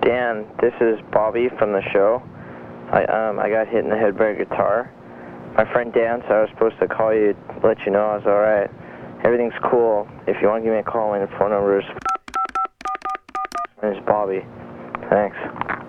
Dan, this is Bobby from the show. I got hit in the head by a guitar. My friend Dan said I was supposed to call you, let you know I was alright. Everything's cool. If you want to give me a call, my phone number is... My name is Bobby. Thanks.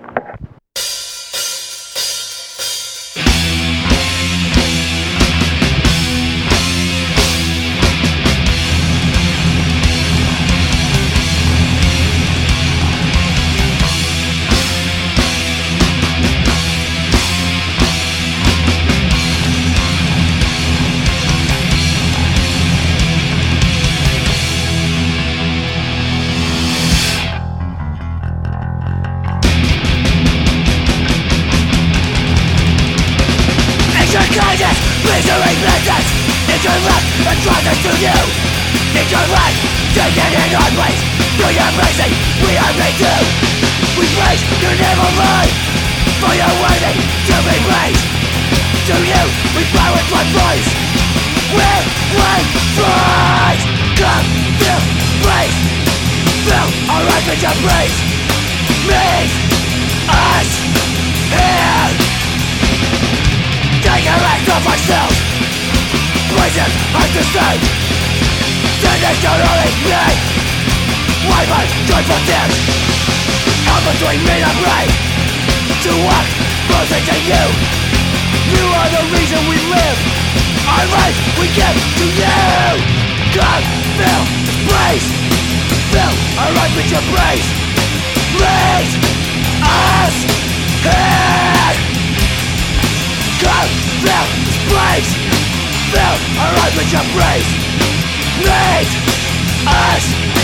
Misery blizzards, it's your luck and tries to you. It's your life, take it in our place. Through your mercy, we are made to. We praise your name of life, for you're worthy to be praised. To you, we bow with one voice. We're one voice. Come, feel, praise. Fill our life with your praise. Meet us here. Take a rest of ourselves. Poison us to save. Send us to only me. Wipe our joyful tears. Help us to meet and pray. To walk closer to you. You are the reason we live. Our life we give to you. God, fill this place. Fill our life with your praise. Meet us here. God, fill this place. Fill our life with your praise. Meet us